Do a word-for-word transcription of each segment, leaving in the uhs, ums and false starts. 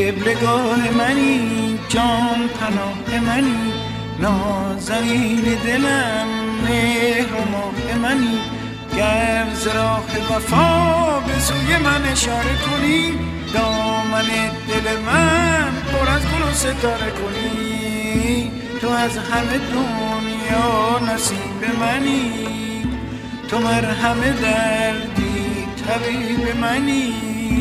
قبلگاه منی، جان پناه منی، نازنین دلم، مهر و ماه منی. گر ز راه وفا به سوی من اشاره کنی، دامن دل من پر از گل و ستاره کنی. تو از همه دنیا نصیب منی، تو مرهم دردی طبیب منی.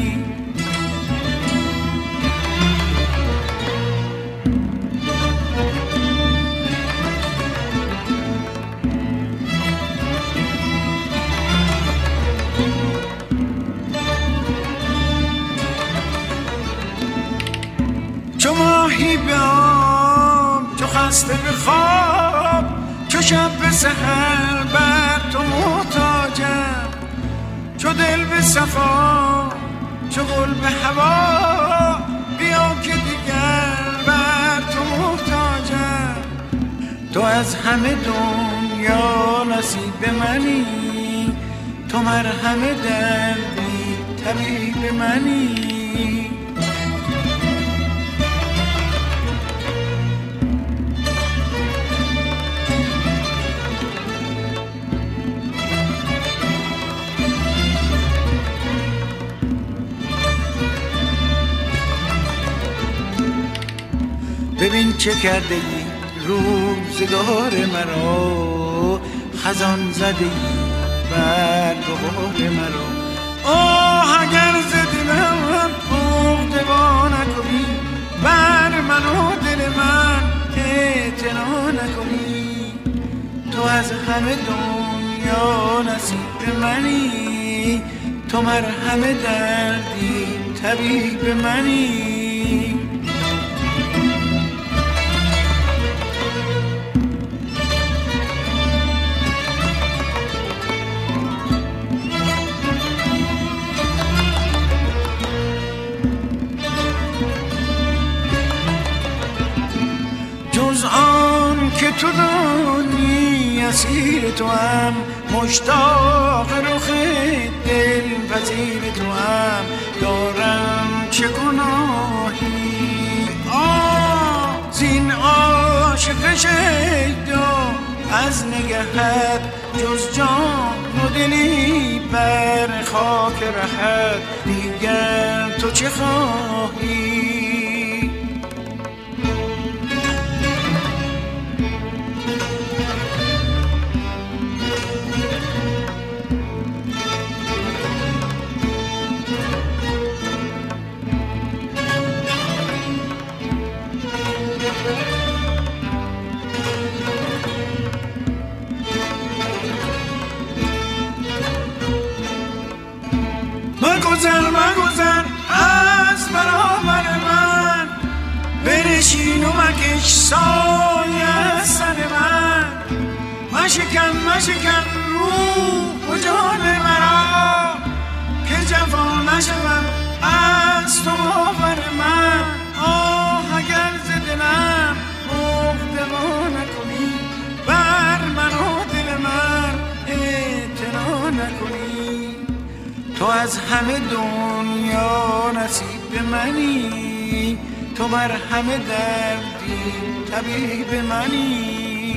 چو ماهی به آب، چو خسته به خواب، چو شب به سحر بر تو محتاجم. چو دل به صفا، چو گل به هوا، بیا که دیگر بر تو محتاجم. تو از همه دنیا نصیب منی، تو مرهم دردی طبیب منی. ببین چه کرده ای روزگار مرا، خزان زده ای بر بهار مرا. آه اگر ز دلم عقده نکنی، بر من و دل من اعتنا نکنی. تو از همه دنیا نصیب منی، تو مرهم دردی طبیب منی. جز آن که تو دانی اسیر تو هم، مشتاق رخ دل پذیر تو هم. دارم چه گناهی آه زین عاشق شیدا، از نگهت جز جان و دلی بر خاک رهت. دیگر تو چه خواهی؟ مگذر مگذر از برابر من، بنشین و مکش سایه سر من. مشکن مشکن روح و جان مرا، که جفا نشوم از تو باور من. آه اگر ز دلم عقده نکنی، بر من و دل من اعتنا نکنی. تو از همه دنیا نصیب منی، تو مرهم دردی طبیب منی.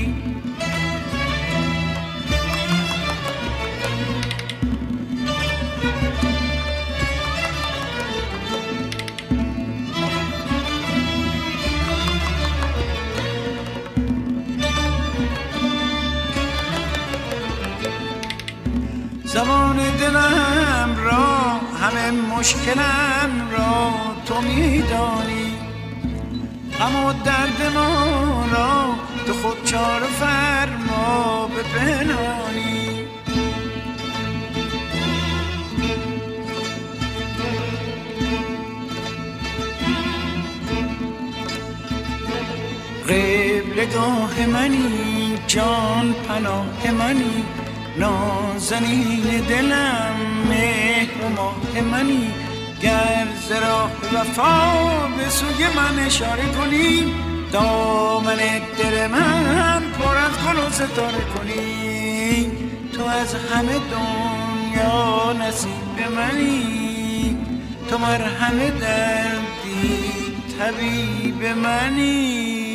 زمان دلم را، همه مشکلم را تو میدانی. غم و درد ما را تو خود چاره فرما به پنهانی. قبلگاه منی، جان پناه منی، نازنین دلم، مهر و ماه منی. گر ز راه وفا به سوی من اشاره کنی، دامن دل من پر از گل و ستاره کنی. تو از همه دنیا نصیب منی، تو مرهم دردی حبیب منی